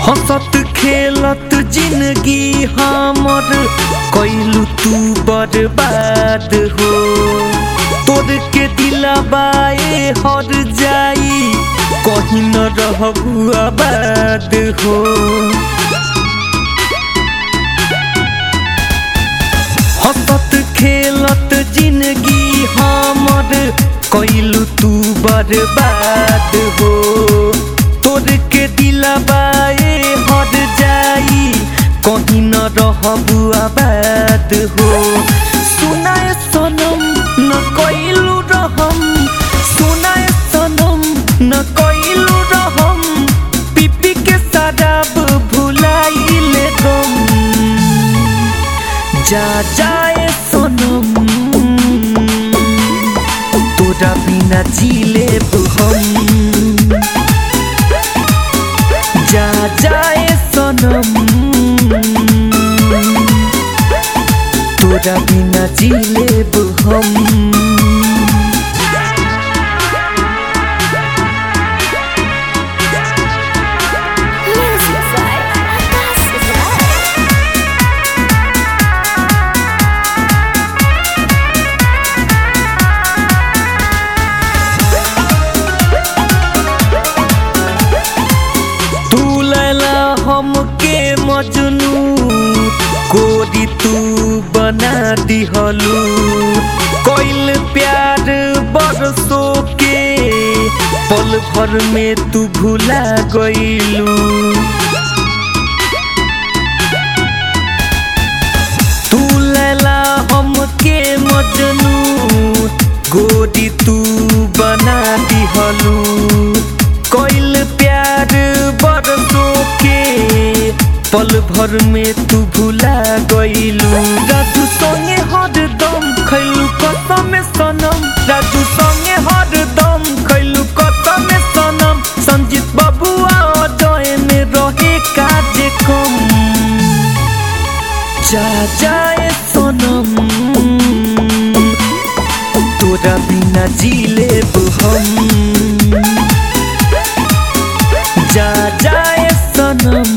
हंसत खेलत जिंदगी हमर कैलू तू बर्बाद हो। तोर के दिलबाए हर जाई कहीं न रहबू आबाद हो। हंसत खेलत जिंदगी हमर कैलू तू बर्बाद हो। तोर के दिलबाए हर जाई कहीं न रहबू आबाद हो। सुनाए सनम न कैलू रहम, सुनाए सनम न कैलू रहम, पीपी के शराब भुलाइले गम। जा जाए सनम तोरा बिना जी लेब हम। जा जाए सनम तोरा बिना जी लेब हम। हमके मजनू गोरी तू बना दिहलू। कोइल प्यार बरसों के पल भर में तू भुला गइलू। तू लैला हमके मजनू गोरी तू बना दिहलू। कोइल प्यार बरसों के पल भर में तू भुला गइलू। राजू संगे हरदम खैलू कसम सनम, राजू संगे हरदम खैलू कसम सनम। संजीत बबुआ अजय में रहे काज कम। जा जाए सनम तोरा बिना जी लेब हम। जा जाए सनम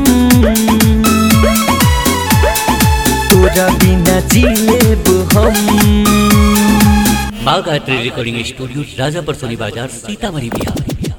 तोरा बिना जी लेब हम। बागायत्री रिकॉर्डिंग स्टूडियो, राजापुर सोनी बाजार, सीतामढ़ी, बिहार।